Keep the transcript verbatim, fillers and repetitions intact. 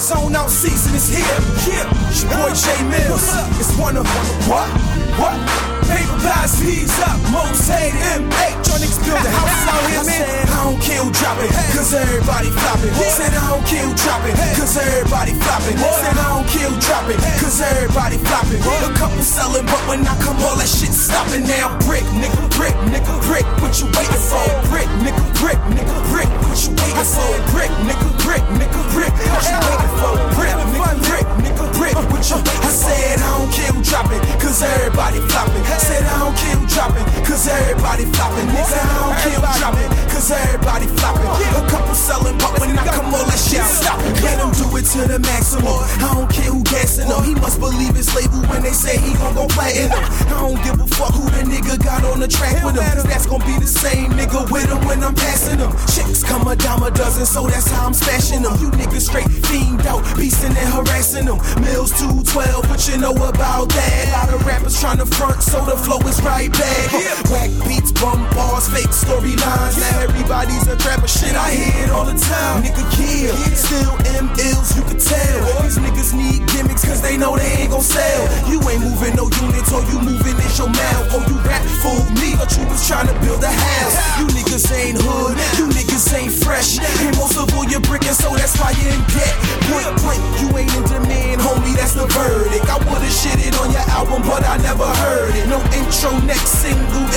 sold out season is here. Yeah, it's your boy Jay Mills. It's one of what? What? Paper pies, P's up, most hate M H. Y'all niggas build the houses out here, man. I don't care who drop it, cause everybody flopping. Said I don't care who drop it, cause everybody flopping. Said I don't care who drop it, cause everybody flopping. A couple selling, but when I come, all that shit stopping now. Brick, nigga, brick, nigga, brick, what you waiting for? Brick, nigga, brick, nigga, brick, what you waiting for? Brick, nigga, brick, nigga, brick, what you waiting for? Brick, nigga, brick, nigga, brick, what you? I said I don't care who drop it, cause everybody flopping. Said I don't care who dropping, cause everybody flopping. Nigga, I don't care who dropping, cause everybody flopping. A couple selling, but when I come all that shit stopping. Let him do it to the maximum. I don't care who gassing him. He must believe his label when they say he gon' go platinum. I don't give a fuck who the nigga got on the track with him, cause that's gon' be the same nigga with him when I'm passing him. Chicks come a dime a dozen, so that's how I'm smashing them. You niggas straight fiend out, beastin' and harassing them. Mills two twelve, what you know about that? A lot of rappers tryna front, so the flow is right back. Whack beats, bum bars, fake storylines. Now everybody's a trapper, shit I hear it all the time. Nigga kill, still M ills, you can tell. These niggas need gimmicks cause they know they ain't gon' sell. You ain't moving no units, or you moving in your mouth. Or you rap fool me, but you was tryna build a house. You niggas ain't hood, you niggas ain't fresh. And most of all you're bricking, so that's why you in debt. Point blank, you ain't in demand, homie, that's the verdict. I would've shitted on your album, but I never heard it. No intro, next single,